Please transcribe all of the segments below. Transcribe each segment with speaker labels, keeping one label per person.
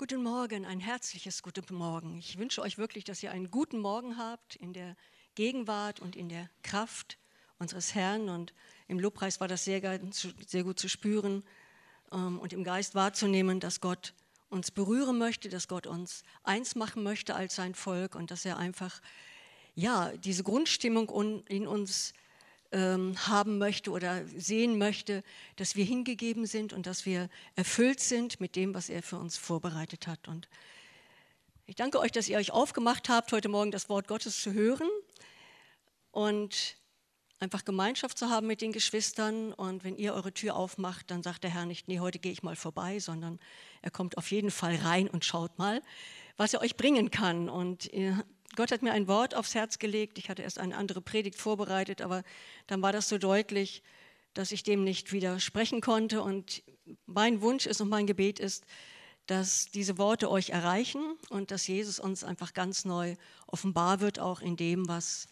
Speaker 1: Guten Morgen, ein herzliches Guten Morgen. Ich wünsche euch wirklich, dass ihr einen guten Morgen habt in der Gegenwart und in der Kraft unseres Herrn. Und im Lobpreis war das sehr gut zu spüren und im Geist wahrzunehmen, dass Gott uns berühren möchte, dass Gott uns eins machen möchte als sein Volk und dass er einfach diese Grundstimmung in uns haben möchte oder sehen möchte, dass wir hingegeben sind und dass wir erfüllt sind mit dem, was er für uns vorbereitet hat. Und ich danke euch, dass ihr euch aufgemacht habt, heute Morgen das Wort Gottes zu hören und einfach Gemeinschaft zu haben mit den Geschwistern. Und wenn ihr eure Tür aufmacht, dann sagt der Herr nicht, nee, heute gehe ich mal vorbei, sondern er kommt auf jeden Fall rein und schaut mal, was er euch bringen kann. Und Gott hat mir ein Wort aufs Herz gelegt. Ich hatte erst eine andere Predigt vorbereitet, aber dann war das so deutlich, dass ich dem nicht widersprechen konnte. Und mein Wunsch ist und mein Gebet ist, dass diese Worte euch erreichen und dass Jesus uns einfach ganz neu offenbar wird, auch in dem, was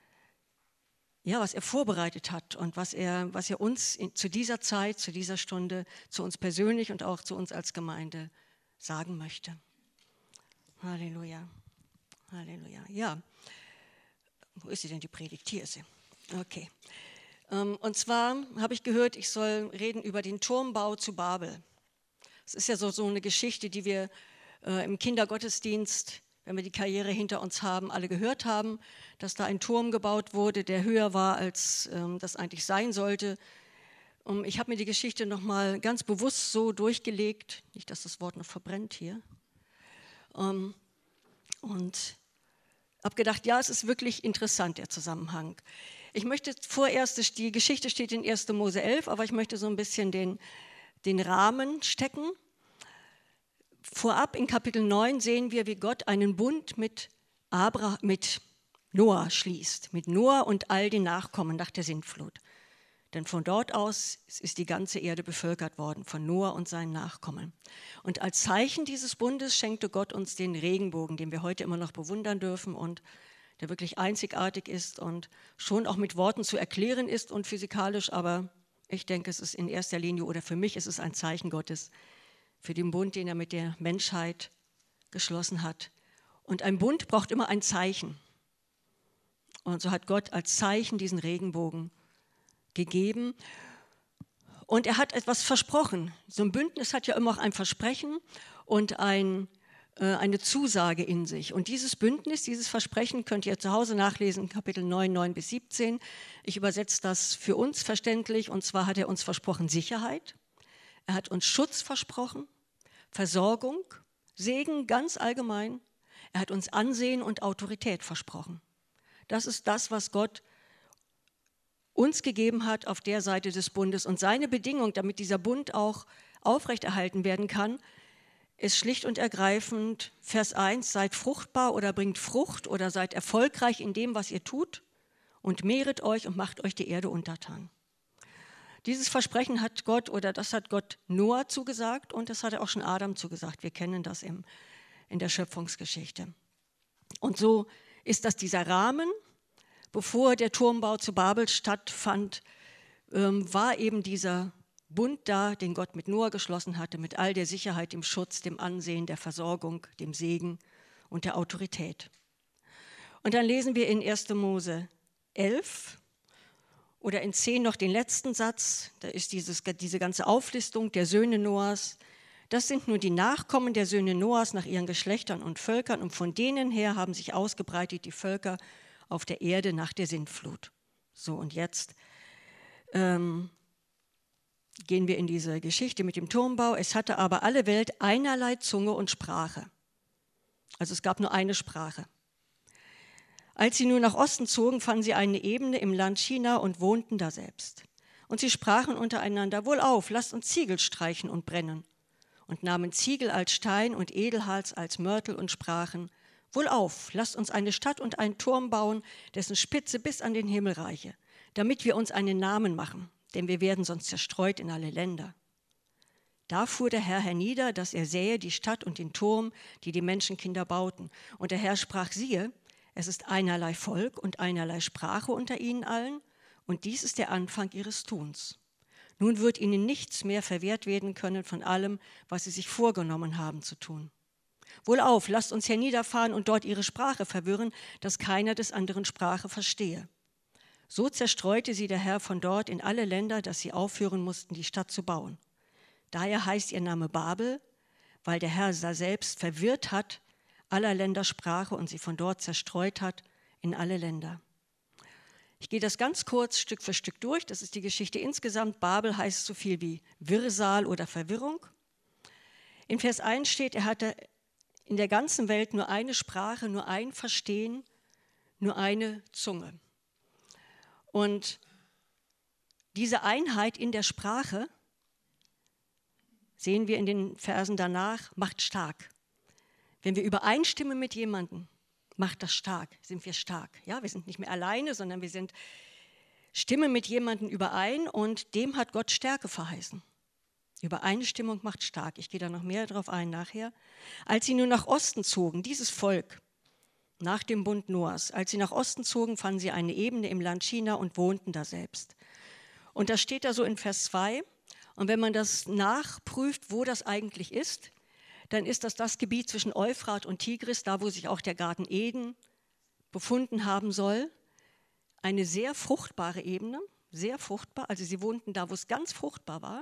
Speaker 1: er vorbereitet hat und was er uns zu dieser Zeit, zu dieser Stunde, zu uns persönlich und auch zu uns als Gemeinde sagen möchte. Halleluja. Halleluja. Ja, wo ist sie denn, die Predigt? Hier ist sie. Okay. Und zwar habe ich gehört, ich soll reden über den Turmbau zu Babel. Es ist ja so eine Geschichte, die wir im Kindergottesdienst, wenn wir die Karriere hinter uns haben, alle gehört haben, dass da ein Turm gebaut wurde, der höher war, als das eigentlich sein sollte. Ich habe mir die Geschichte nochmal ganz bewusst so durchgelegt, nicht, dass das Wort noch verbrennt hier, und habe gedacht, ja, es ist wirklich interessant, der Zusammenhang. Ich möchte vorerst, die Geschichte steht in 1. Mose 11, aber ich möchte so ein bisschen den Rahmen stecken. Vorab in Kapitel 9 sehen wir, wie Gott einen Bund mit Noah schließt, mit Noah und all den Nachkommen nach der Sintflut. Denn von dort aus ist die ganze Erde bevölkert worden, von Noah und seinen Nachkommen. Und als Zeichen dieses Bundes schenkte Gott uns den Regenbogen, den wir heute immer noch bewundern dürfen und der wirklich einzigartig ist und schon auch mit Worten zu erklären ist und physikalisch, aber ich denke, es ist in erster Linie, oder für mich ist es ein Zeichen Gottes für den Bund, den er mit der Menschheit geschlossen hat. Und ein Bund braucht immer ein Zeichen. Und so hat Gott als Zeichen diesen Regenbogen gegeben. Und er hat etwas versprochen. So ein Bündnis hat ja immer auch ein Versprechen und eine Zusage in sich. Und dieses Bündnis, dieses Versprechen könnt ihr zu Hause nachlesen, Kapitel 9, 9 bis 17. Ich übersetze das für uns verständlich. Und zwar hat er uns versprochen Sicherheit. Er hat uns Schutz versprochen, Versorgung, Segen ganz allgemein. Er hat uns Ansehen und Autorität versprochen. Das ist das, was Gott uns gegeben hat auf der Seite des Bundes. Und seine Bedingung, damit dieser Bund auch aufrechterhalten werden kann, ist schlicht und ergreifend Vers 1, seid fruchtbar oder bringt Frucht oder seid erfolgreich in dem, was ihr tut und mehret euch und macht euch die Erde untertan. Dieses Versprechen hat Gott Noah zugesagt und das hat er auch schon Adam zugesagt. Wir kennen das in der Schöpfungsgeschichte. Und so ist das dieser Rahmen. Bevor der Turmbau zu Babel stattfand, war eben dieser Bund da, den Gott mit Noah geschlossen hatte, mit all der Sicherheit, dem Schutz, dem Ansehen, der Versorgung, dem Segen und der Autorität. Und dann lesen wir in 1. Mose 11 oder in 10 noch den letzten Satz, da ist diese ganze Auflistung der Söhne Noahs. Das sind nur die Nachkommen der Söhne Noahs nach ihren Geschlechtern und Völkern und von denen her haben sich ausgebreitet die Völker auf der Erde nach der Sintflut. So, und jetzt gehen wir in diese Geschichte mit dem Turmbau. Es hatte aber alle Welt einerlei Zunge und Sprache. Also es gab nur eine Sprache. Als sie nun nach Osten zogen, fanden sie eine Ebene im Land China und wohnten daselbst. Und sie sprachen untereinander, wohlauf, lasst uns Ziegel streichen und brennen. Und nahmen Ziegel als Stein und Edelharz als Mörtel und sprachen, wohlauf, lasst uns eine Stadt und einen Turm bauen, dessen Spitze bis an den Himmel reiche, damit wir uns einen Namen machen, denn wir werden sonst zerstreut in alle Länder. Da fuhr der Herr hernieder, dass er sähe die Stadt und den Turm, die die Menschenkinder bauten. Und der Herr sprach, siehe, es ist einerlei Volk und einerlei Sprache unter ihnen allen, und dies ist der Anfang ihres Tuns. Nun wird ihnen nichts mehr verwehrt werden können von allem, was sie sich vorgenommen haben zu tun. Wohlauf, lasst uns herniederfahren und dort ihre Sprache verwirren, dass keiner des anderen Sprache verstehe. So zerstreute sie der Herr von dort in alle Länder, dass sie aufhören mussten, die Stadt zu bauen. Daher heißt ihr Name Babel, weil der Herr selbst verwirrt hat aller Länder Sprache und sie von dort zerstreut hat in alle Länder. Ich gehe das ganz kurz Stück für Stück durch. Das ist die Geschichte insgesamt. Babel heißt so viel wie Wirrsal oder Verwirrung. In Vers 1 steht, er hatte in der ganzen Welt nur eine Sprache, nur ein Verstehen, nur eine Zunge. Und diese Einheit in der Sprache, sehen wir in den Versen danach, macht stark. Wenn wir übereinstimmen mit jemandem, macht das stark, sind wir stark. Ja, wir sind nicht mehr alleine, sondern wir stimmen mit jemandem überein und dem hat Gott Stärke verheißen. Übereinstimmung macht stark. Ich gehe da noch mehr drauf ein nachher. Als sie nun nach Osten zogen, dieses Volk, nach dem Bund Noahs, als sie nach Osten zogen, fanden sie eine Ebene im Land China und wohnten da selbst. Und das steht da so in Vers 2. Und wenn man das nachprüft, wo das eigentlich ist, dann ist das Gebiet zwischen Euphrat und Tigris, da wo sich auch der Garten Eden befunden haben soll. Eine sehr fruchtbare Ebene, sehr fruchtbar. Also sie wohnten da, wo es ganz fruchtbar war.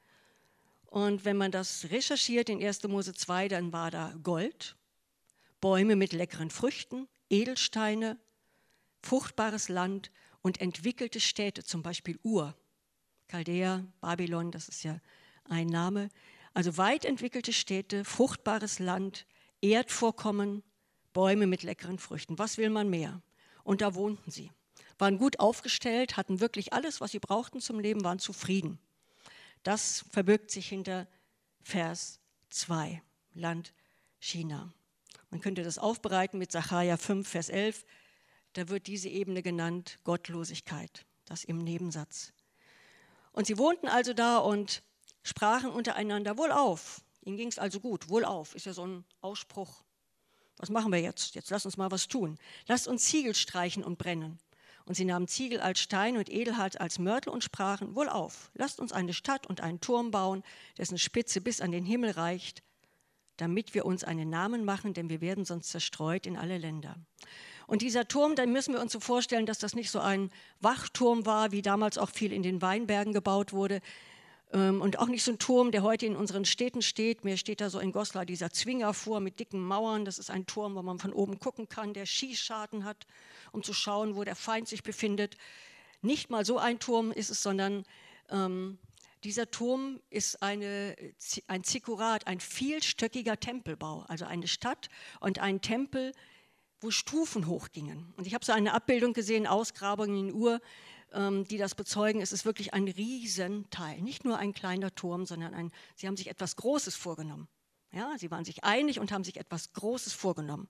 Speaker 1: Und wenn man das recherchiert in 1. Mose 2, dann war da Gold, Bäume mit leckeren Früchten, Edelsteine, fruchtbares Land und entwickelte Städte, zum Beispiel Ur, Chaldea, Babylon, das ist ja ein Name. Also weit entwickelte Städte, fruchtbares Land, Erdvorkommen, Bäume mit leckeren Früchten. Was will man mehr? Und da wohnten sie. Waren gut aufgestellt, hatten wirklich alles, was sie brauchten zum Leben, waren zufrieden. Das verbirgt sich hinter Vers 2, Land China. Man könnte das aufbereiten mit Sacharja 5, Vers 11. Da wird diese Ebene genannt, Gottlosigkeit, das im Nebensatz. Und sie wohnten also da und sprachen untereinander, wohlauf. Ihnen ging es also gut, wohlauf, ist ja so ein Ausspruch. Was machen wir jetzt? Jetzt lass uns mal was tun. Lasst uns Ziegel streichen und brennen. Und sie nahmen Ziegel als Stein und Edelharz als Mörtel und sprachen, wohlauf, lasst uns eine Stadt und einen Turm bauen, dessen Spitze bis an den Himmel reicht, damit wir uns einen Namen machen, denn wir werden sonst zerstreut in alle Länder. Und dieser Turm, dann müssen wir uns so vorstellen, dass das nicht so ein Wachturm war, wie damals auch viel in den Weinbergen gebaut wurde. Und auch nicht so ein Turm, der heute in unseren Städten steht. Mir steht da so in Goslar dieser Zwinger vor mit dicken Mauern. Das ist ein Turm, wo man von oben gucken kann, der Schießscharten hat, um zu schauen, wo der Feind sich befindet. Nicht mal so ein Turm ist es, sondern dieser Turm ist ein Zikkurat, ein vielstöckiger Tempelbau. Also eine Stadt und ein Tempel, wo Stufen hochgingen. Und ich habe so eine Abbildung gesehen, Ausgrabungen in Ur, die das bezeugen. Es ist wirklich ein Riesenteil, nicht nur ein kleiner Turm, sondern sie haben sich etwas Großes vorgenommen. Ja, sie waren sich einig und haben sich etwas Großes vorgenommen.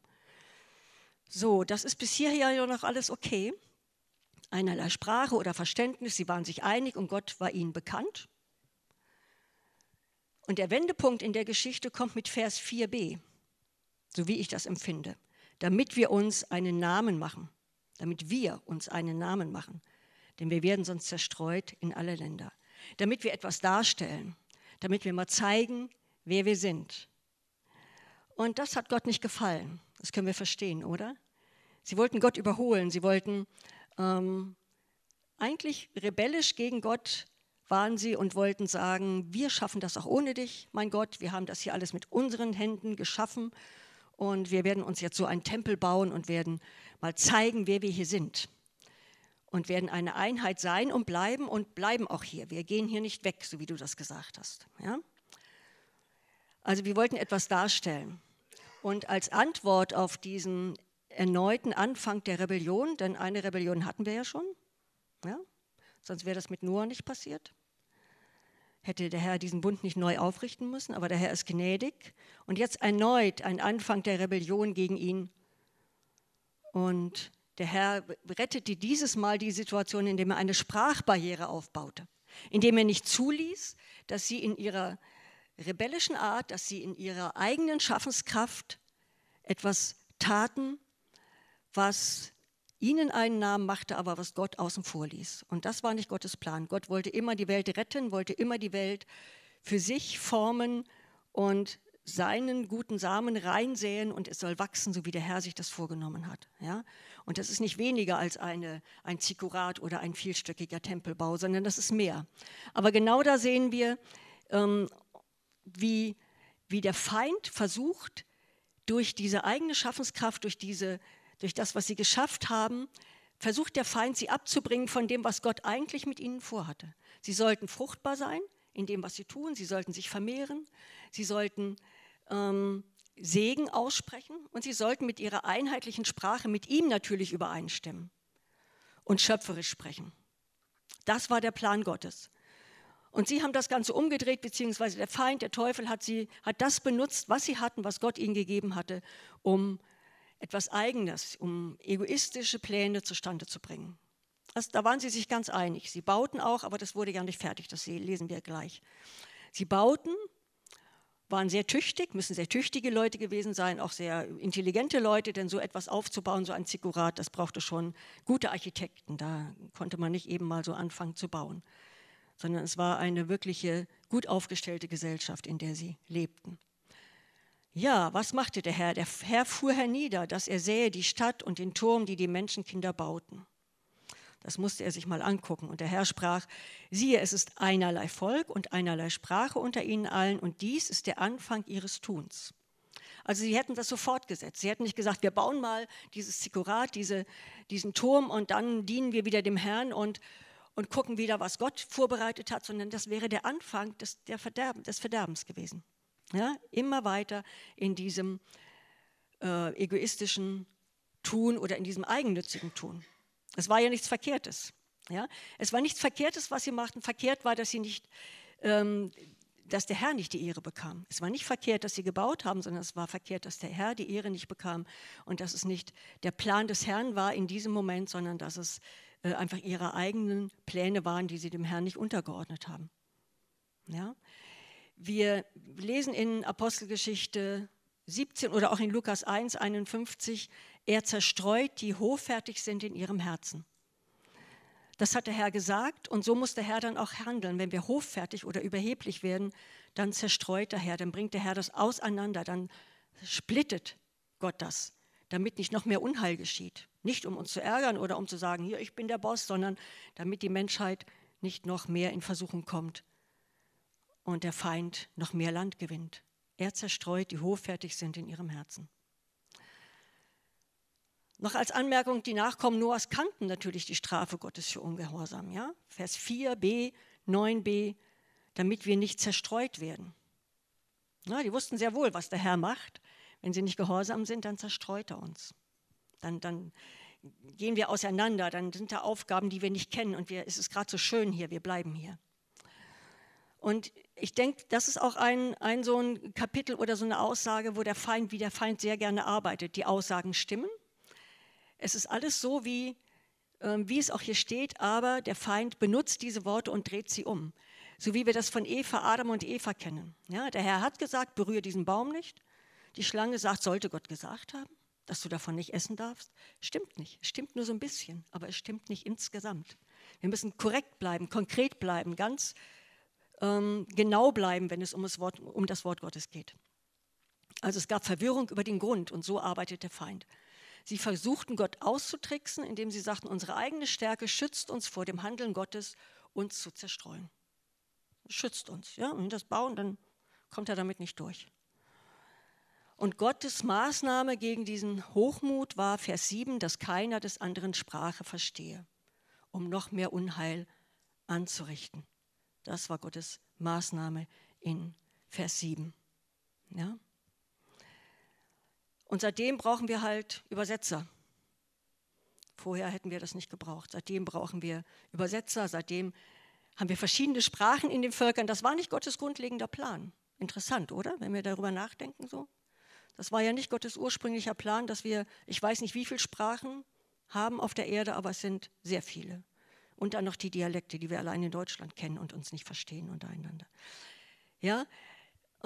Speaker 1: So, das ist bis hierher ja noch alles okay. Einerlei Sprache oder Verständnis, sie waren sich einig und Gott war ihnen bekannt. Und der Wendepunkt in der Geschichte kommt mit Vers 4b, so wie ich das empfinde. Damit wir uns einen Namen machen. Damit wir uns einen Namen machen. Denn wir werden sonst zerstreut in alle Länder. Damit wir etwas darstellen. Damit wir mal zeigen, wer wir sind. Und das hat Gott nicht gefallen. Das können wir verstehen, oder? Sie wollten Gott überholen. Sie wollten eigentlich rebellisch gegen Gott waren sie und wollten sagen, wir schaffen das auch ohne dich, mein Gott. Wir haben das hier alles mit unseren Händen geschaffen. Und wir werden uns jetzt so einen Tempel bauen und werden mal zeigen, wer wir hier sind. Und werden eine Einheit sein und bleiben auch hier. Wir gehen hier nicht weg, so wie du das gesagt hast. Ja? Also wir wollten etwas darstellen. Und als Antwort auf diesen erneuten Anfang der Rebellion, denn eine Rebellion hatten wir ja schon, ja? Sonst wäre das mit Noah nicht passiert. Hätte der Herr diesen Bund nicht neu aufrichten müssen, aber der Herr ist gnädig. Und jetzt erneut ein Anfang der Rebellion gegen ihn. Und der Herr rettete dieses Mal die Situation, indem er eine Sprachbarriere aufbaute. Indem er nicht zuließ, dass sie in ihrer rebellischen Art, dass sie in ihrer eigenen Schaffenskraft etwas taten, was ihnen einen Namen machte, aber was Gott außen vor ließ. Und das war nicht Gottes Plan. Gott wollte immer die Welt retten, wollte immer die Welt für sich formen und seinen guten Samen reinsäen und es soll wachsen, so wie der Herr sich das vorgenommen hat. Ja? Und das ist nicht weniger als ein Zikkurat oder ein vielstöckiger Tempelbau, sondern das ist mehr. Aber genau da sehen wir, wie der Feind versucht, durch diese eigene Schaffenskraft, durch das, was sie geschafft haben, versucht der Feind, sie abzubringen von dem, was Gott eigentlich mit ihnen vorhatte. Sie sollten fruchtbar sein in dem, was sie tun. Sie sollten sich vermehren. Sie sollten Segen aussprechen und sie sollten mit ihrer einheitlichen Sprache mit ihm natürlich übereinstimmen und schöpferisch sprechen. Das war der Plan Gottes. Und sie haben das Ganze umgedreht, beziehungsweise der Feind, der Teufel, hat das benutzt, was sie hatten, was Gott ihnen gegeben hatte, um etwas Eigenes, um egoistische Pläne zustande zu bringen. Da waren sie sich ganz einig. Sie bauten auch, aber das wurde ja nicht fertig, das lesen wir gleich. Sie bauten, waren sehr tüchtig, müssen sehr tüchtige Leute gewesen sein, auch sehr intelligente Leute, denn so etwas aufzubauen, so ein Zikkurat, das brauchte schon gute Architekten. Da konnte man nicht eben mal so anfangen zu bauen, sondern es war eine wirkliche, gut aufgestellte Gesellschaft, in der sie lebten. Ja, was machte der Herr? Der Herr fuhr hernieder, dass er sähe die Stadt und den Turm, die die Menschenkinder bauten. Das musste er sich mal angucken. Und der Herr sprach, siehe, es ist einerlei Volk und einerlei Sprache unter ihnen allen, und dies ist der Anfang ihres Tuns. Also sie hätten das so fortgesetzt. Sie hätten nicht gesagt, wir bauen mal dieses Zikkurat, diesen Turm, und dann dienen wir wieder dem Herrn und gucken wieder, was Gott vorbereitet hat, sondern das wäre der Anfang des Verderbens gewesen. Ja? Immer weiter in diesem egoistischen Tun oder in diesem eigennützigen Tun. Es war ja nichts Verkehrtes. Ja? Es war nichts Verkehrtes, was sie machten. Verkehrt war, dass der Herr nicht die Ehre bekam. Es war nicht verkehrt, dass sie gebaut haben, sondern es war verkehrt, dass der Herr die Ehre nicht bekam und dass es nicht der Plan des Herrn war in diesem Moment, sondern dass es einfach ihre eigenen Pläne waren, die sie dem Herrn nicht untergeordnet haben. Ja? Wir lesen in Apostelgeschichte 17 oder auch in Lukas 1, 51, er zerstreut, die hoffärtig sind in ihrem Herzen. Das hat der Herr gesagt und so muss der Herr dann auch handeln. Wenn wir hoffärtig oder überheblich werden, dann zerstreut der Herr, dann bringt der Herr das auseinander, dann splittet Gott das, damit nicht noch mehr Unheil geschieht. Nicht um uns zu ärgern oder um zu sagen, hier, ich bin der Boss, sondern damit die Menschheit nicht noch mehr in Versuchung kommt und der Feind noch mehr Land gewinnt. Er zerstreut, die hoffärtig sind in ihrem Herzen. Noch als Anmerkung, die Nachkommen Noahs kannten natürlich die Strafe Gottes für Ungehorsam. Ja? Vers 4b, 9b, damit wir nicht zerstreut werden. Na, die wussten sehr wohl, was der Herr macht. Wenn sie nicht gehorsam sind, dann zerstreut er uns. Dann gehen wir auseinander, dann sind da Aufgaben, die wir nicht kennen und es ist gerade so schön hier, wir bleiben hier. Und ich denke, das ist auch so ein Kapitel oder so eine Aussage, wo der Feind sehr gerne arbeitet. Die Aussagen stimmen. Es ist alles so, wie es auch hier steht, aber der Feind benutzt diese Worte und dreht sie um. So wie wir das von Adam und Eva kennen. Ja, der Herr hat gesagt, berühre diesen Baum nicht. Die Schlange sagt, sollte Gott gesagt haben, dass du davon nicht essen darfst? Stimmt nicht. Es stimmt nur so ein bisschen, aber es stimmt nicht insgesamt. Wir müssen korrekt bleiben, konkret bleiben, ganz genau bleiben, wenn es um das Wort Gottes geht. Also es gab Verwirrung über den Grund und so arbeitet der Feind. Sie versuchten, Gott auszutricksen, indem sie sagten, unsere eigene Stärke schützt uns vor dem Handeln Gottes, uns zu zerstreuen. Schützt uns. Ja? Und das Bauen, dann kommt er damit nicht durch. Und Gottes Maßnahme gegen diesen Hochmut war, Vers 7, dass keiner des anderen Sprache verstehe, um noch mehr Unheil anzurichten. Das war Gottes Maßnahme in Vers 7. Ja? Und seitdem brauchen wir halt Übersetzer. Vorher hätten wir das nicht gebraucht. Seitdem brauchen wir Übersetzer. Seitdem haben wir verschiedene Sprachen in den Völkern. Das war nicht Gottes grundlegender Plan. Interessant, oder? Wenn wir darüber nachdenken so. Das war ja nicht Gottes ursprünglicher Plan, dass wir, ich weiß nicht, wie viele Sprachen haben auf der Erde, aber es sind sehr viele. Und dann noch die Dialekte, die wir allein in Deutschland kennen und uns nicht verstehen untereinander. Ja,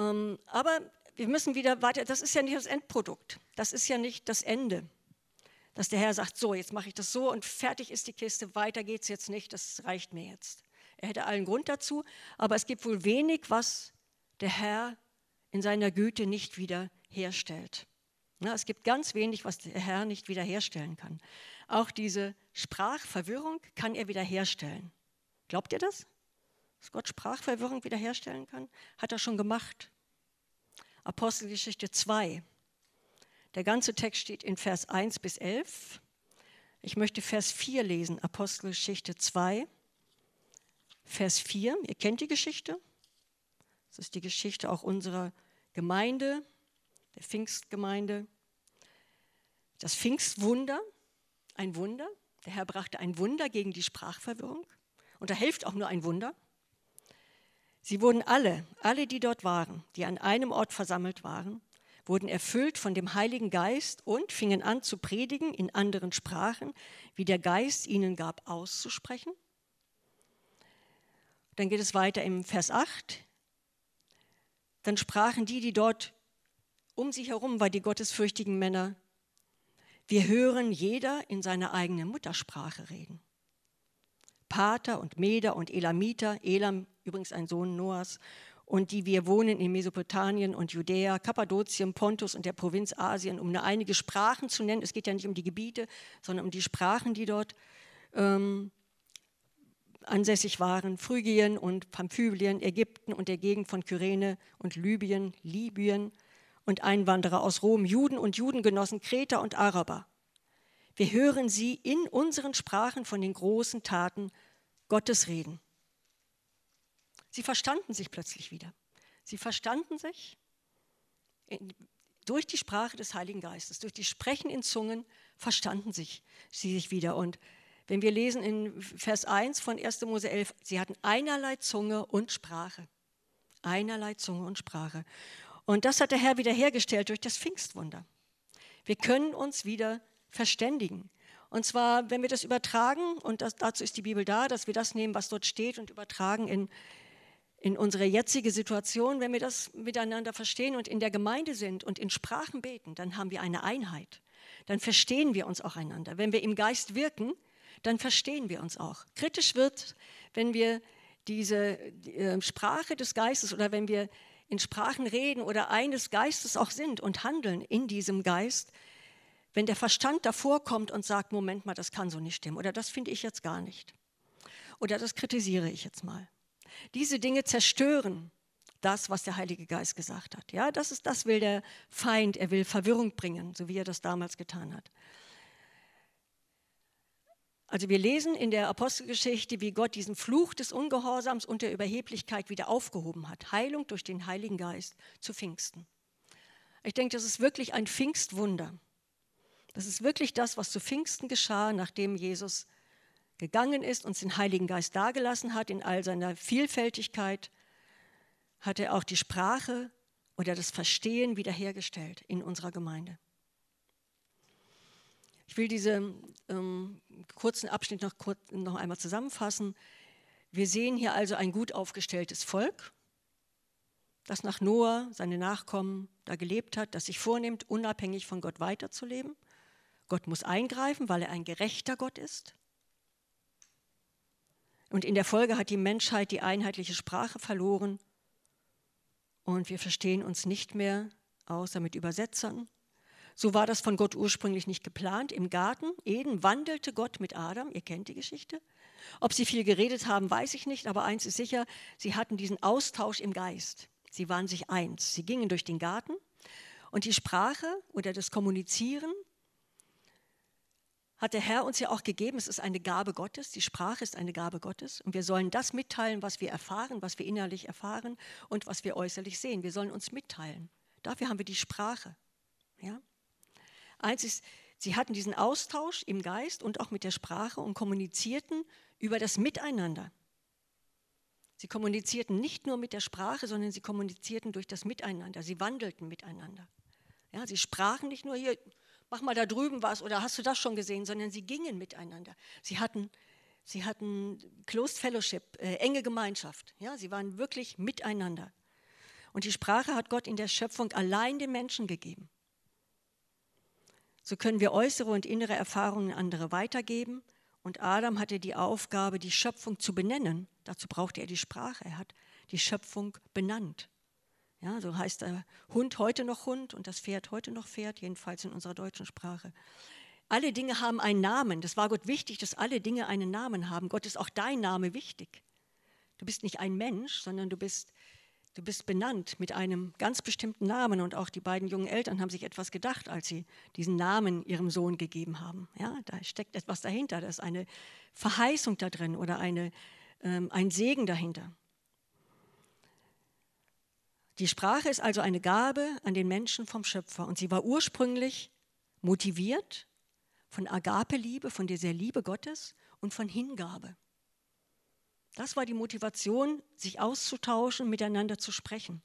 Speaker 1: aber wir müssen wieder weiter, das ist ja nicht das Endprodukt, das ist ja nicht das Ende. Dass der Herr sagt, so, jetzt mache ich das so und fertig ist die Kiste, weiter geht's jetzt nicht, das reicht mir jetzt. Er hätte allen Grund dazu, aber es gibt wohl wenig, was der Herr in seiner Güte nicht wiederherstellt. Ja, es gibt ganz wenig, was der Herr nicht wiederherstellen kann. Auch diese Sprachverwirrung kann er wiederherstellen. Glaubt ihr das? Dass Gott Sprachverwirrung wiederherstellen kann? Hat er schon gemacht. Apostelgeschichte 2. Der ganze Text steht in Vers 1 bis 11. Ich möchte Vers 4 lesen, Apostelgeschichte 2, Vers 4. Ihr kennt die Geschichte. Das ist die Geschichte auch unserer Gemeinde, der Pfingstgemeinde. Das Pfingstwunder, ein Wunder. Der Herr brachte ein Wunder gegen die Sprachverwirrung. Und da hilft auch nur ein Wunder. Sie wurden alle, die dort waren, die an einem Ort versammelt waren, wurden erfüllt von dem Heiligen Geist und fingen an zu predigen in anderen Sprachen, wie der Geist ihnen gab, auszusprechen. Dann geht es weiter im Vers 8. Dann sprachen die dort um sie herum waren, die gottesfürchtigen Männer, wir hören jeder in seiner eigenen Muttersprache reden. Parther und Meder und Elamiter, Elam übrigens ein Sohn Noahs, und die wir wohnen in Mesopotamien und Judäa, Kappadokien, Pontus und der Provinz Asien, um nur einige Sprachen zu nennen. Es geht ja nicht um die Gebiete, sondern um die Sprachen, die dort ansässig waren. Phrygien und Pamphylien, Ägypten und der Gegend von Kyrene und Libyen und Einwanderer aus Rom, Juden und Judengenossen, Kreter und Araber. Wir hören sie in unseren Sprachen von den großen Taten Gottes reden. Sie verstanden sich plötzlich wieder. Sie verstanden sich durch die Sprache des Heiligen Geistes, durch die Sprechen in Zungen verstanden sie sich wieder. Und wenn wir lesen in Vers 1 von 1. Mose 11, sie hatten einerlei Zunge und Sprache. Einerlei Zunge und Sprache. Und das hat der Herr wiederhergestellt durch das Pfingstwunder. Wir können uns wieder verständigen. Und zwar, wenn wir das übertragen, und dazu ist die Bibel da, dass wir das nehmen, was dort steht, und übertragen in unsere jetzige Situation, wenn wir das miteinander verstehen und in der Gemeinde sind und in Sprachen beten, dann haben wir eine Einheit. Dann verstehen wir uns auch einander. Wenn wir im Geist wirken, dann verstehen wir uns auch. Kritisch wird, wenn wir diese Sprache des Geistes oder wenn wir in Sprachen reden oder eines Geistes auch sind und handeln in diesem Geist, wenn der Verstand davor kommt und sagt, Moment mal, das kann so nicht stimmen oder das finde ich jetzt gar nicht oder das kritisiere ich jetzt mal. Diese Dinge zerstören das, was der Heilige Geist gesagt hat. Ja, das will der Feind, er will Verwirrung bringen, so wie er das damals getan hat. Also wir lesen in der Apostelgeschichte, wie Gott diesen Fluch des Ungehorsams und der Überheblichkeit wieder aufgehoben hat. Heilung durch den Heiligen Geist zu Pfingsten. Ich denke, das ist wirklich ein Pfingstwunder. Das ist wirklich das, was zu Pfingsten geschah, nachdem Jesus gegangen ist, uns den Heiligen Geist dagelassen hat, in all seiner Vielfältigkeit, hat er auch die Sprache oder das Verstehen wiederhergestellt in unserer Gemeinde. Ich will diesen kurzen Abschnitt noch einmal zusammenfassen. Wir sehen hier also ein gut aufgestelltes Volk, das nach Noah, seine Nachkommen, da gelebt hat, das sich vornimmt, unabhängig von Gott weiterzuleben. Gott muss eingreifen, weil er ein gerechter Gott ist. Und in der Folge hat die Menschheit die einheitliche Sprache verloren und wir verstehen uns nicht mehr, außer mit Übersetzern. So war das von Gott ursprünglich nicht geplant. Im Garten Eden wandelte Gott mit Adam, ihr kennt die Geschichte. Ob sie viel geredet haben, weiß ich nicht, aber eins ist sicher, sie hatten diesen Austausch im Geist. Sie waren sich eins. Sie gingen durch den Garten und die Sprache oder das Kommunizieren hat der Herr uns ja auch gegeben. Es ist eine Gabe Gottes, die Sprache ist eine Gabe Gottes und wir sollen das mitteilen, was wir erfahren, was wir innerlich erfahren und was wir äußerlich sehen. Wir sollen uns mitteilen. Dafür haben wir die Sprache. Ja? Eins ist, sie hatten diesen Austausch im Geist und auch mit der Sprache und kommunizierten über das Miteinander. Sie kommunizierten nicht nur mit der Sprache, sondern sie kommunizierten durch das Miteinander. Sie wandelten miteinander. Ja, sie sprachen nicht nur hier, mach mal da drüben was oder hast du das schon gesehen, sondern sie gingen miteinander. Sie hatten Closed Fellowship, enge Gemeinschaft. Ja, sie waren wirklich miteinander. Und die Sprache hat Gott in der Schöpfung allein den Menschen gegeben. So können wir äußere und innere Erfahrungen an andere weitergeben. Und Adam hatte die Aufgabe, die Schöpfung zu benennen. Dazu brauchte er die Sprache. Er hat die Schöpfung benannt. Ja, so heißt der Hund heute noch Hund und das Pferd heute noch Pferd, jedenfalls in unserer deutschen Sprache. Alle Dinge haben einen Namen. Das war Gott wichtig, dass alle Dinge einen Namen haben. Gott ist auch dein Name wichtig. Du bist nicht ein Mensch, sondern du bist benannt mit einem ganz bestimmten Namen. Und auch die beiden jungen Eltern haben sich etwas gedacht, als sie diesen Namen ihrem Sohn gegeben haben. Ja, da steckt etwas dahinter, da ist eine Verheißung da drin oder ein Segen dahinter. Die Sprache ist also eine Gabe an den Menschen vom Schöpfer. Und sie war ursprünglich motiviert von Agape-Liebe, von dieser Liebe Gottes und von Hingabe. Das war die Motivation, sich auszutauschen, miteinander zu sprechen.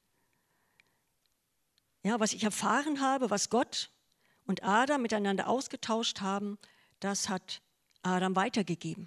Speaker 1: Ja, was ich erfahren habe, was Gott und Adam miteinander ausgetauscht haben, das hat Adam weitergegeben.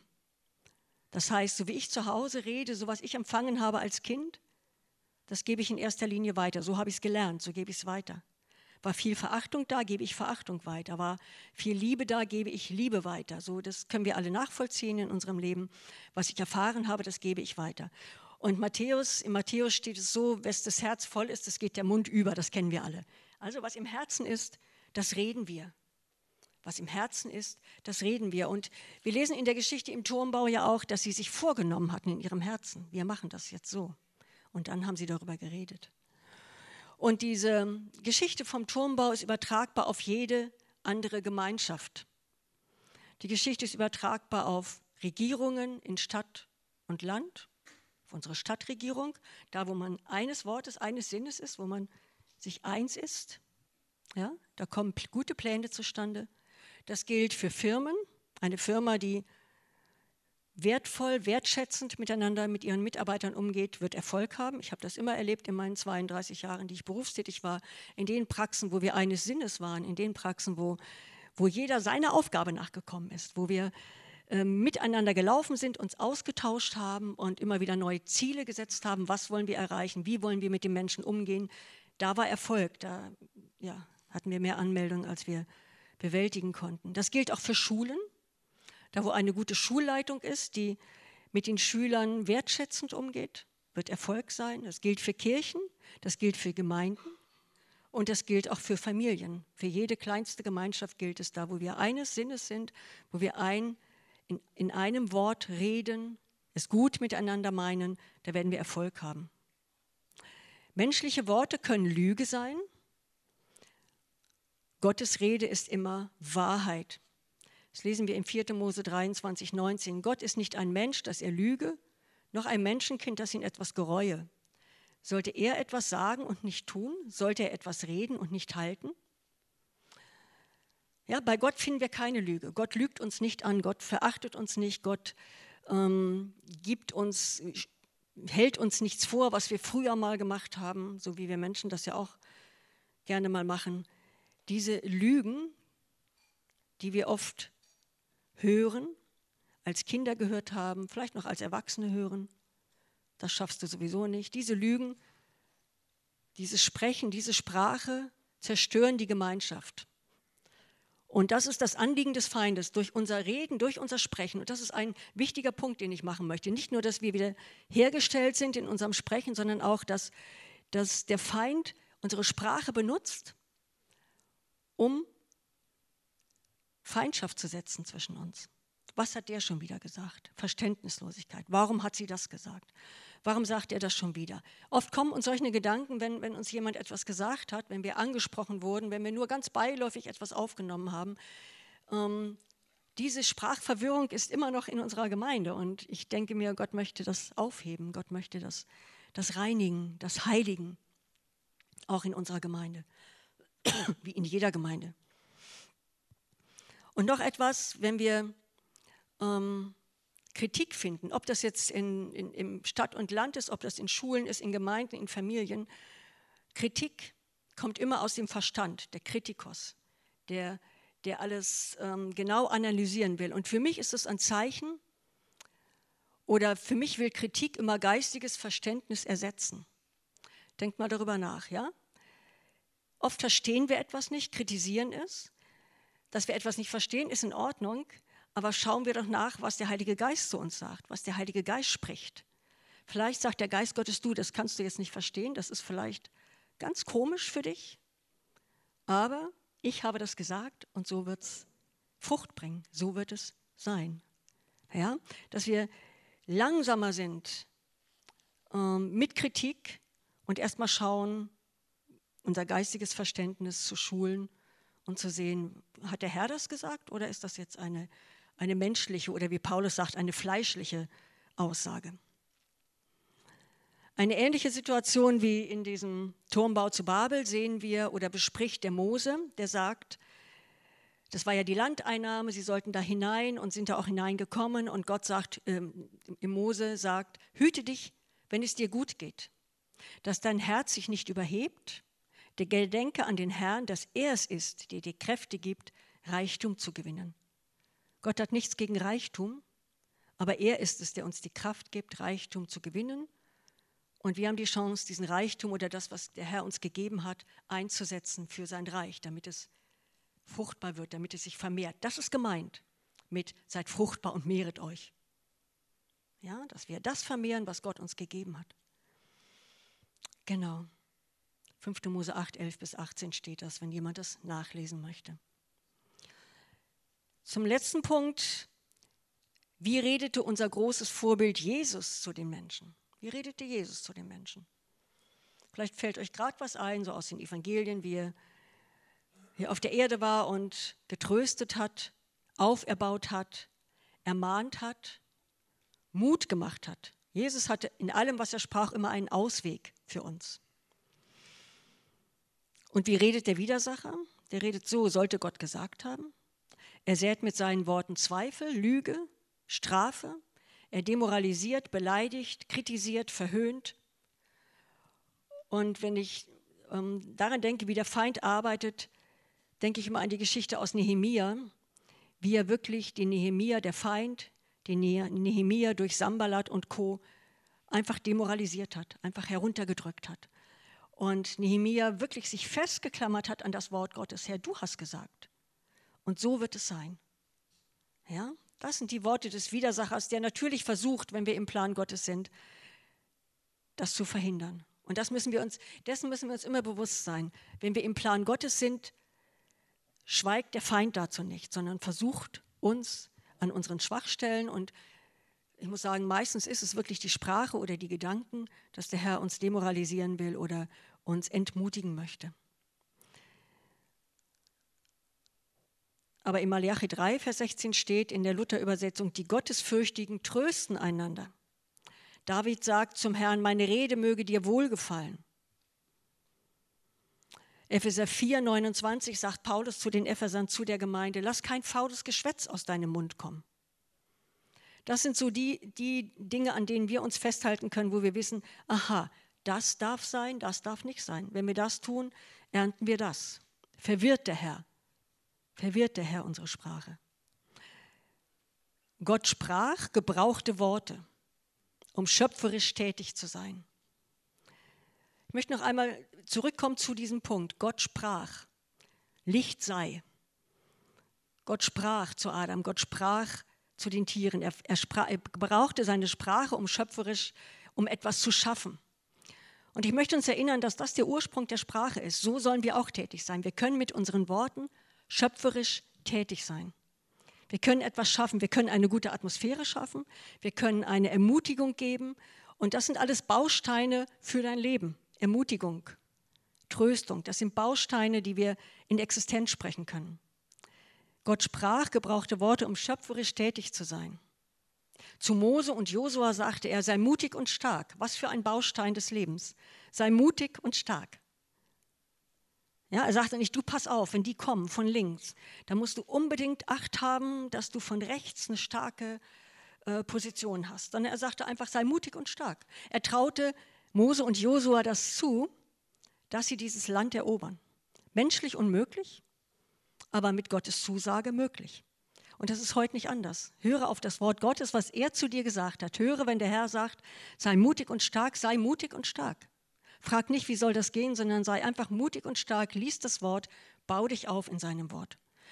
Speaker 1: Das heißt, so wie ich zu Hause rede, so was ich empfangen habe als Kind, das gebe ich in erster Linie weiter. So habe ich es gelernt, so gebe ich es weiter. War viel Verachtung da, gebe ich Verachtung weiter. War viel Liebe da, gebe ich Liebe weiter. So, das können wir alle nachvollziehen in unserem Leben. Was ich erfahren habe, das gebe ich weiter. Und in Matthäus steht es so, wenn das Herz voll ist, das geht der Mund über, das kennen wir alle. Also was im Herzen ist, das reden wir. Was im Herzen ist, das reden wir. Und wir lesen in der Geschichte im Turmbau ja auch, dass sie sich vorgenommen hatten in ihrem Herzen. Wir machen das jetzt so. Und dann haben sie darüber geredet. Und diese Geschichte vom Turmbau ist übertragbar auf jede andere Gemeinschaft. Die Geschichte ist übertragbar auf Regierungen in Stadt und Land, auf unsere Stadtregierung, da wo man eines Wortes, eines Sinnes ist, wo man sich eins ist. Ja, da kommen gute Pläne zustande. Das gilt für Firmen. Eine Firma, die wertvoll, wertschätzend miteinander mit ihren Mitarbeitern umgeht, wird Erfolg haben. Ich habe das immer erlebt in meinen 32 Jahren, die ich berufstätig war, in den Praxen, wo wir eines Sinnes waren, in den Praxen, wo jeder seiner Aufgabe nachgekommen ist, wo wir miteinander gelaufen sind, uns ausgetauscht haben und immer wieder neue Ziele gesetzt haben. Was wollen wir erreichen? Wie wollen wir mit den Menschen umgehen? Da war Erfolg. Da hatten wir mehr Anmeldungen, als wir bewältigen konnten. Das gilt auch für Schulen. Da, wo eine gute Schulleitung ist, die mit den Schülern wertschätzend umgeht, wird Erfolg sein. Das gilt für Kirchen, das gilt für Gemeinden und das gilt auch für Familien. Für jede kleinste Gemeinschaft gilt es da, wo wir eines Sinnes sind, wo wir in einem Wort reden, es gut miteinander meinen, da werden wir Erfolg haben. Menschliche Worte können Lüge sein. Gottes Rede ist immer Wahrheit. Das lesen wir im 4. Mose 23, 19. Gott ist nicht ein Mensch, dass er lüge, noch ein Menschenkind, das ihn etwas gereue. Sollte er etwas sagen und nicht tun? Sollte er etwas reden und nicht halten? Ja, bei Gott finden wir keine Lüge. Gott lügt uns nicht an, Gott verachtet uns nicht, Gott hält uns nichts vor, was wir früher mal gemacht haben, so wie wir Menschen das ja auch gerne mal machen. Diese Lügen, die wir oft hören, als Kinder gehört haben, vielleicht noch als Erwachsene hören, das schaffst du sowieso nicht. Diese Lügen, dieses Sprechen, diese Sprache zerstören die Gemeinschaft. Und das ist das Anliegen des Feindes, durch unser Reden, durch unser Sprechen. Und das ist ein wichtiger Punkt, den ich machen möchte. Nicht nur, dass wir wieder hergestellt sind in unserem Sprechen, sondern auch, dass der Feind unsere Sprache benutzt, um Feindschaft zu setzen zwischen uns. Was hat der schon wieder gesagt? Verständnislosigkeit. Warum hat sie das gesagt? Warum sagt er das schon wieder? Oft kommen uns solche Gedanken, wenn uns jemand etwas gesagt hat, wenn wir angesprochen wurden, wenn wir nur ganz beiläufig etwas aufgenommen haben. Diese Sprachverwirrung ist immer noch in unserer Gemeinde und ich denke mir, Gott möchte das aufheben, Gott möchte das reinigen, das heiligen, auch in unserer Gemeinde, wie in jeder Gemeinde. Und noch etwas, wenn wir Kritik finden, ob das jetzt im Stadt und Land ist, ob das in Schulen ist, in Gemeinden, in Familien. Kritik kommt immer aus dem Verstand, der Kritikos, der alles genau analysieren will. Und für mich ist es ein Zeichen, oder für mich will Kritik immer geistiges Verständnis ersetzen. Denkt mal darüber nach, ja? Oft verstehen wir etwas nicht, kritisieren es. dass wir etwas nicht verstehen, ist in Ordnung, aber schauen wir doch nach, was der Heilige Geist zu uns sagt, was der Heilige Geist spricht. Vielleicht sagt der Geist Gottes, du, das kannst du jetzt nicht verstehen, das ist vielleicht ganz komisch für dich, aber ich habe das gesagt und so wird es Frucht bringen, so wird es sein. Ja? Dass wir langsamer sind mit Kritik und erstmal schauen, unser geistiges Verständnis zu schulen und zu sehen, hat der Herr das gesagt oder ist das jetzt eine menschliche oder wie Paulus sagt, eine fleischliche Aussage? Eine ähnliche Situation wie in diesem Turmbau zu Babel sehen wir oder bespricht der Mose, der sagt, das war ja die Landeinnahme, sie sollten da hinein und sind da auch hineingekommen und Gott sagt, Mose sagt, hüte dich, wenn es dir gut geht, dass dein Herz sich nicht überhebt, gedenke an den Herrn, dass er es ist, der dir Kräfte gibt, Reichtum zu gewinnen. Gott hat nichts gegen Reichtum, aber er ist es, der uns die Kraft gibt, Reichtum zu gewinnen. Und wir haben die Chance, diesen Reichtum oder das, was der Herr uns gegeben hat, einzusetzen für sein Reich, damit es fruchtbar wird, damit es sich vermehrt. Das ist gemeint mit seid fruchtbar und mehret euch. Ja, dass wir das vermehren, was Gott uns gegeben hat. Genau. 5. Mose 8, 11 bis 18 steht das, wenn jemand das nachlesen möchte. Zum letzten Punkt. Wie redete unser großes Vorbild Jesus zu den Menschen? Wie redete Jesus zu den Menschen? Vielleicht fällt euch gerade was ein, so aus den Evangelien, wie er hier auf der Erde war und getröstet hat, auferbaut hat, ermahnt hat, Mut gemacht hat. Jesus hatte in allem, was er sprach, immer einen Ausweg für uns. Und wie redet der Widersacher? Der redet so, sollte Gott gesagt haben. Er sät mit seinen Worten Zweifel, Lüge, Strafe. Er demoralisiert, beleidigt, kritisiert, verhöhnt. Und wenn ich daran denke, wie der Feind arbeitet, denke ich immer an die Geschichte aus Nehemia, wie er wirklich den Nehemia, der Feind, den Nehemia durch Sanballat und Co. einfach demoralisiert hat, einfach heruntergedrückt hat. Und Nehemia wirklich sich festgeklammert hat an das Wort Gottes. Herr, du hast gesagt. Und so wird es sein. Ja, das sind die Worte des Widersachers, der natürlich versucht, wenn wir im Plan Gottes sind, das zu verhindern. Und dessen müssen wir uns immer bewusst sein. Wenn wir im Plan Gottes sind, schweigt der Feind dazu nicht, sondern versucht uns an unseren Schwachstellen. Und ich muss sagen, meistens ist es wirklich die Sprache oder die Gedanken, dass der Herr uns demoralisieren will oder uns entmutigen möchte. Aber in Malachi 3, Vers 16 steht in der Luther-Übersetzung, die Gottesfürchtigen trösten einander. David sagt zum Herrn, meine Rede möge dir wohlgefallen. Epheser 4, 29 sagt Paulus zu den Ephesern, zu der Gemeinde, lass kein faules Geschwätz aus deinem Mund kommen. Das sind so die Dinge, an denen wir uns festhalten können, wo wir wissen, aha, das darf sein, das darf nicht sein. Wenn wir das tun, ernten wir das. Verwirrt der Herr unsere Sprache. Gott sprach gebrauchte Worte, um schöpferisch tätig zu sein. Ich möchte noch einmal zurückkommen zu diesem Punkt. Gott sprach, Licht sei. Gott sprach zu Adam, Gott sprach zu den Tieren. Er brauchte seine Sprache, um etwas zu schaffen. Und ich möchte uns erinnern, dass das der Ursprung der Sprache ist. So sollen wir auch tätig sein. Wir können mit unseren Worten schöpferisch tätig sein. Wir können etwas schaffen, wir können eine gute Atmosphäre schaffen, wir können eine Ermutigung geben und das sind alles Bausteine für dein Leben. Ermutigung, Tröstung, das sind Bausteine, die wir in Existenz sprechen können. Gott sprach, gebrauchte Worte, um schöpferisch tätig zu sein. Zu Mose und Josua sagte er, sei mutig und stark. Was für ein Baustein des Lebens. Sei mutig und stark. Ja, er sagte nicht, du pass auf, wenn die kommen von links, dann musst du unbedingt Acht haben, dass du von rechts eine starke Position hast. Sondern er sagte einfach, sei mutig und stark. Er traute Mose und Josua das zu, dass sie dieses Land erobern. Menschlich unmöglich, aber mit Gottes Zusage möglich. Und das ist heute nicht anders. Höre auf das Wort Gottes, was er zu dir gesagt hat. Höre, wenn der Herr sagt, sei mutig und stark, sei mutig und stark. Frag nicht, wie soll das gehen, sondern sei einfach mutig und stark, lies das Wort, bau dich auf in seinem Wort.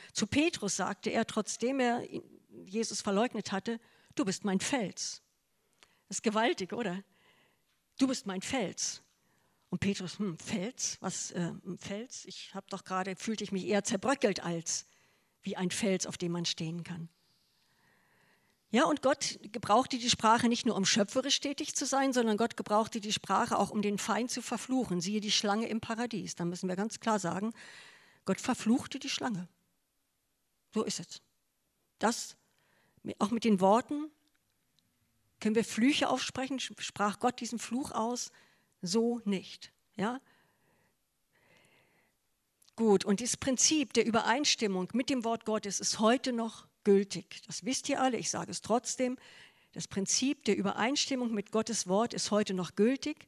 Speaker 1: Zu Petrus sagte er, trotzdem er Jesus verleugnet hatte, du bist mein Fels. Das ist gewaltig, oder? Du bist mein Fels. Und Petrus, Fels? Was, Fels? Fühlte ich mich eher zerbröckelt als wie ein Fels, auf dem man stehen kann. Ja, und Gott gebrauchte die Sprache nicht nur, um schöpferisch tätig zu sein, sondern Gott gebrauchte die Sprache auch, um den Feind zu verfluchen. Siehe die Schlange im Paradies. Da müssen wir ganz klar sagen, Gott verfluchte die Schlange. So ist es. Das, auch mit den Worten, können wir Flüche aufsprechen, sprach Gott diesen Fluch aus, so nicht. Ja? Gut, und dieses Prinzip der Übereinstimmung mit dem Wort Gottes ist heute noch gültig. Das wisst ihr alle, ich sage es trotzdem. Das Prinzip der Übereinstimmung mit Gottes Wort ist heute noch gültig.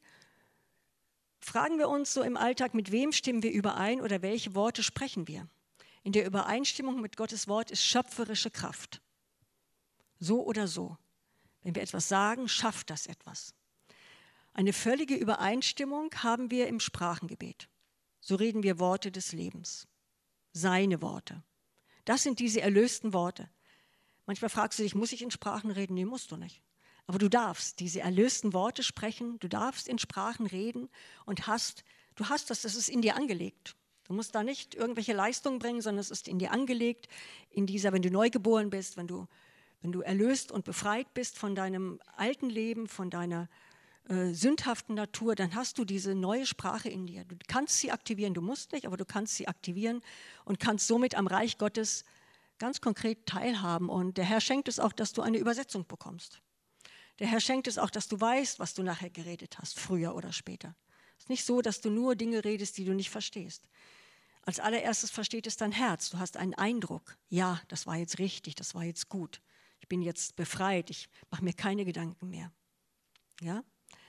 Speaker 1: Fragen wir uns so im Alltag, mit wem stimmen wir überein oder welche Worte sprechen wir? In der Übereinstimmung mit Gottes Wort ist schöpferische Kraft. So oder so. Wenn wir etwas sagen, schafft das etwas. Eine völlige Übereinstimmung haben wir im Sprachengebet. So reden wir Worte des Lebens. Seine Worte. Das sind diese erlösten Worte. Manchmal fragst du dich, muss ich in Sprachen reden? Nee, musst du nicht. Aber du darfst diese erlösten Worte sprechen, du darfst in Sprachen reden und du hast das ist in dir angelegt. Du musst da nicht irgendwelche Leistungen bringen, sondern es ist in dir angelegt, wenn du neugeboren bist, wenn du erlöst und befreit bist von deinem alten Leben, von deiner sündhaften Natur, dann hast du diese neue Sprache in dir. Du kannst sie aktivieren, du musst nicht, aber du kannst sie aktivieren und kannst somit am Reich Gottes ganz konkret teilhaben. Und der Herr schenkt es auch, dass du eine Übersetzung bekommst. Der Herr schenkt es auch, dass du weißt, was du nachher geredet hast, früher oder später. Es ist nicht so, dass du nur Dinge redest, die du nicht verstehst. Als allererstes versteht es dein Herz. Du hast einen Eindruck. Ja, das war jetzt richtig, das war jetzt gut. Ich bin jetzt befreit, ich mache mir keine Gedanken mehr. Ja?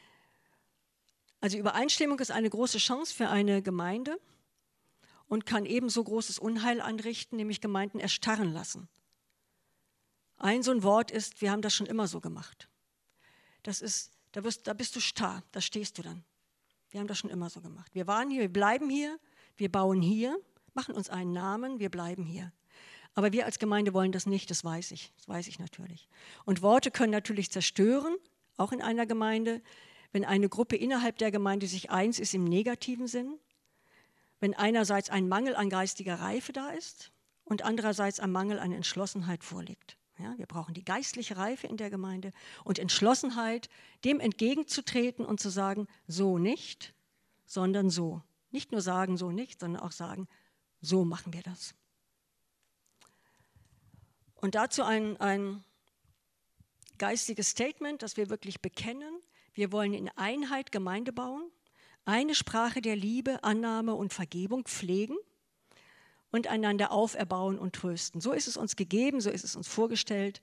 Speaker 1: Also Übereinstimmung ist eine große Chance für eine Gemeinde und kann ebenso großes Unheil anrichten, nämlich Gemeinden erstarren lassen. Ein so ein Wort ist, wir haben das schon immer so gemacht. Das ist, da bist du starr, da stehst du dann. Wir haben das schon immer so gemacht. Wir waren hier, wir bleiben hier, wir bauen hier, machen uns einen Namen, wir bleiben hier. Aber wir als Gemeinde wollen das nicht, das weiß ich natürlich. Und Worte können natürlich zerstören, auch in einer Gemeinde, wenn eine Gruppe innerhalb der Gemeinde sich eins ist im negativen Sinn, wenn einerseits ein Mangel an geistiger Reife da ist und andererseits ein Mangel an Entschlossenheit vorliegt. Ja, wir brauchen die geistliche Reife in der Gemeinde und Entschlossenheit, dem entgegenzutreten und zu sagen, so nicht, sondern so. Nicht nur sagen, so nicht, sondern auch sagen, so machen wir das. Und dazu ein geistiges Statement, das wir wirklich bekennen. Wir wollen in Einheit Gemeinde bauen, eine Sprache der Liebe, Annahme und Vergebung pflegen und einander auferbauen und trösten. So ist es uns gegeben, so ist es uns vorgestellt.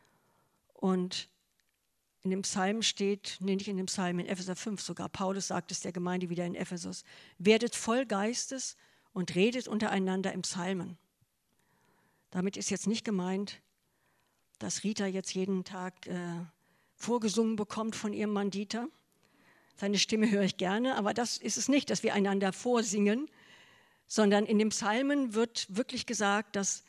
Speaker 1: Und in dem Psalm steht, nicht in dem Psalm, in Epheser 5 sogar, Paulus sagt es der Gemeinde wieder in Ephesus, werdet voll Geistes und redet untereinander im Psalmen. Damit ist jetzt nicht gemeint, dass Rita jetzt jeden Tag vorgesungen bekommt von ihrem Mann Dieter. Seine Stimme höre ich gerne, aber das ist es nicht, dass wir einander vorsingen, sondern in den Psalmen wird wirklich gesagt, dass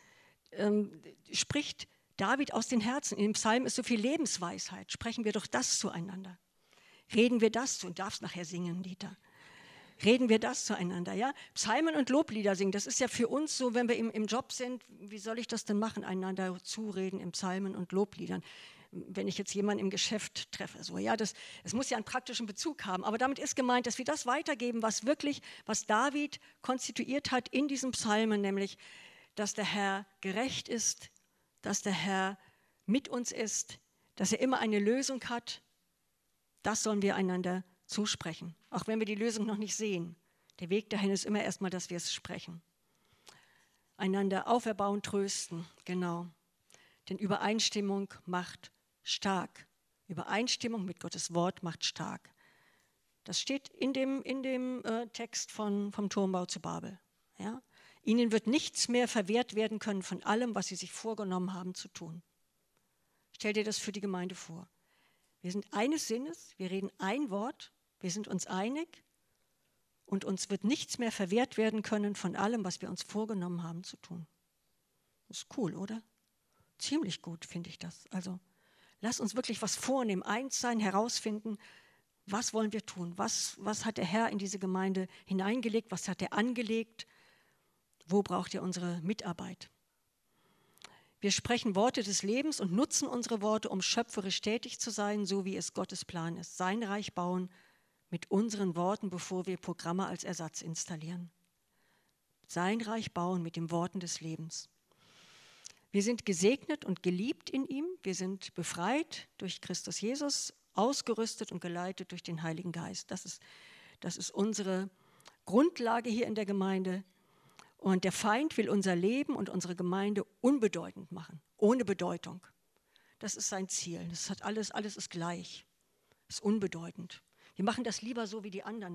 Speaker 1: spricht David aus den Herzen. In dem Psalm ist so viel Lebensweisheit. Sprechen wir doch das zueinander. Reden wir das, du darfst nachher singen, Dieter. Reden wir das zueinander, ja? Psalmen und Loblieder singen, das ist ja für uns so, wenn wir im Job sind, wie soll ich das denn machen, einander zureden in Psalmen und Lobliedern? Wenn ich jetzt jemanden im Geschäft treffe, so, ja, es muss ja einen praktischen Bezug haben, aber damit ist gemeint, dass wir das weitergeben, was David konstituiert hat in diesem Psalmen, nämlich, dass der Herr gerecht ist, dass der Herr mit uns ist, dass er immer eine Lösung hat. Das sollen wir einander zusprechen, auch wenn wir die Lösung noch nicht sehen. Der Weg dahin ist immer erstmal, dass wir es sprechen. Einander auferbauen, trösten, genau. Denn Übereinstimmung macht stark. Übereinstimmung mit Gottes Wort macht stark. Das steht in dem Text vom Turmbau zu Babel. Ja? Ihnen wird nichts mehr verwehrt werden können von allem, was sie sich vorgenommen haben zu tun. Stell dir das für die Gemeinde vor. Wir sind eines Sinnes, wir reden ein Wort, wir sind uns einig und uns wird nichts mehr verwehrt werden können von allem, was wir uns vorgenommen haben zu tun. Ist cool, oder? Ziemlich gut finde ich das. Also lass uns wirklich was vornehmen, eins sein, herausfinden, was wollen wir tun? Was hat der Herr in diese Gemeinde hineingelegt? Was hat er angelegt? Wo braucht er unsere Mitarbeit? Wir sprechen Worte des Lebens und nutzen unsere Worte, um schöpferisch tätig zu sein, so wie es Gottes Plan ist. Sein Reich bauen mit unseren Worten, bevor wir Programme als Ersatz installieren. Sein Reich bauen mit den Worten des Lebens. Wir sind gesegnet und geliebt in ihm. Wir sind befreit durch Christus Jesus, ausgerüstet und geleitet durch den Heiligen Geist. Das ist unsere Grundlage hier in der Gemeinde. Und der Feind will unser Leben und unsere Gemeinde unbedeutend machen, ohne Bedeutung. Das ist sein Ziel. Das hat alles ist gleich, ist unbedeutend. Wir machen das lieber so wie die anderen,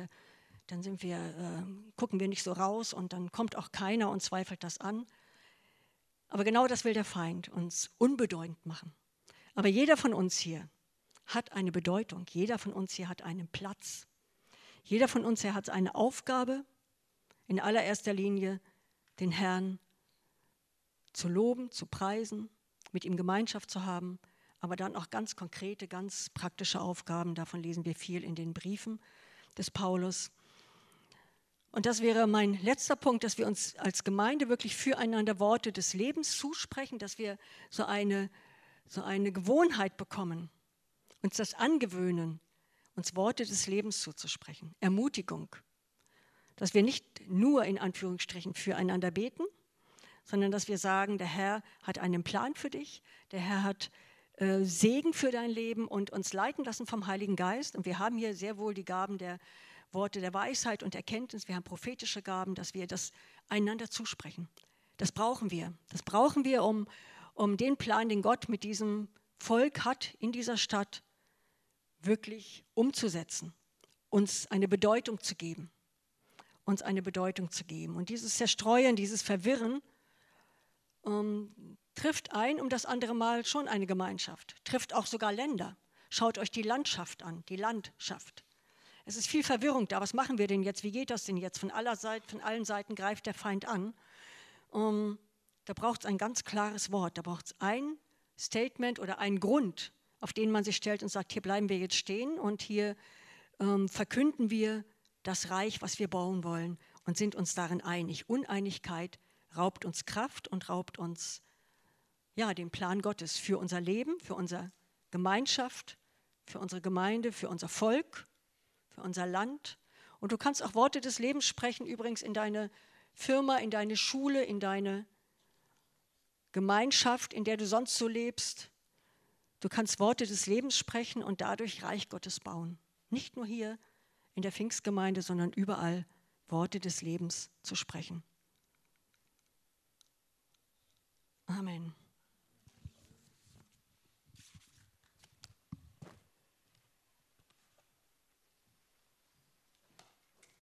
Speaker 1: gucken wir nicht so raus und dann kommt auch keiner und zweifelt das an. Aber genau das will der Feind, uns unbedeutend machen. Aber jeder von uns hier hat eine Bedeutung, jeder von uns hier hat einen Platz. Jeder von uns hier hat eine Aufgabe, in allererster Linie den Herrn zu loben, zu preisen, mit ihm Gemeinschaft zu haben, aber dann auch ganz konkrete, ganz praktische Aufgaben. Davon lesen wir viel in den Briefen des Paulus. Und das wäre mein letzter Punkt, dass wir uns als Gemeinde wirklich füreinander Worte des Lebens zusprechen, dass wir so eine Gewohnheit bekommen, uns das angewöhnen, uns Worte des Lebens zuzusprechen, Ermutigung. Dass wir nicht nur in Anführungsstrichen füreinander beten, sondern dass wir sagen, der Herr hat einen Plan für dich, der Herr hat Segen für dein Leben und uns leiten lassen vom Heiligen Geist. Und wir haben hier sehr wohl die Gaben der Worte der Weisheit und Erkenntnis, wir haben prophetische Gaben, dass wir das einander zusprechen. Das brauchen wir. Das brauchen wir, um den Plan, den Gott mit diesem Volk hat, in dieser Stadt, wirklich umzusetzen, uns eine Bedeutung zu geben. Uns eine Bedeutung zu geben. Und dieses Zerstreuen, dieses Verwirren trifft ein das andere Mal schon eine Gemeinschaft, trifft auch sogar Länder. Schaut euch die Landschaft an, die Landschaft. Es ist viel Verwirrung da. Was machen wir denn jetzt? Wie geht das denn jetzt? Von allen Seiten greift der Feind an. Da braucht es ein ganz klares Wort. Da braucht es ein Statement oder einen Grund, auf den man sich stellt und sagt, hier bleiben wir jetzt stehen und hier verkünden wir das Reich, was wir bauen wollen und sind uns darin einig. Uneinigkeit raubt uns Kraft und raubt uns den Plan Gottes für unser Leben, für unsere Gemeinschaft, für unsere Gemeinde, für unser Volk, für unser Land. Und du kannst auch Worte des Lebens sprechen, übrigens in deine Firma, in deine Schule, in deine Gemeinschaft, in der du sonst so lebst. Du kannst Worte des Lebens sprechen und dadurch Reich Gottes bauen. Nicht nur hier in der Pfingstgemeinde, sondern überall Worte des Lebens zu sprechen.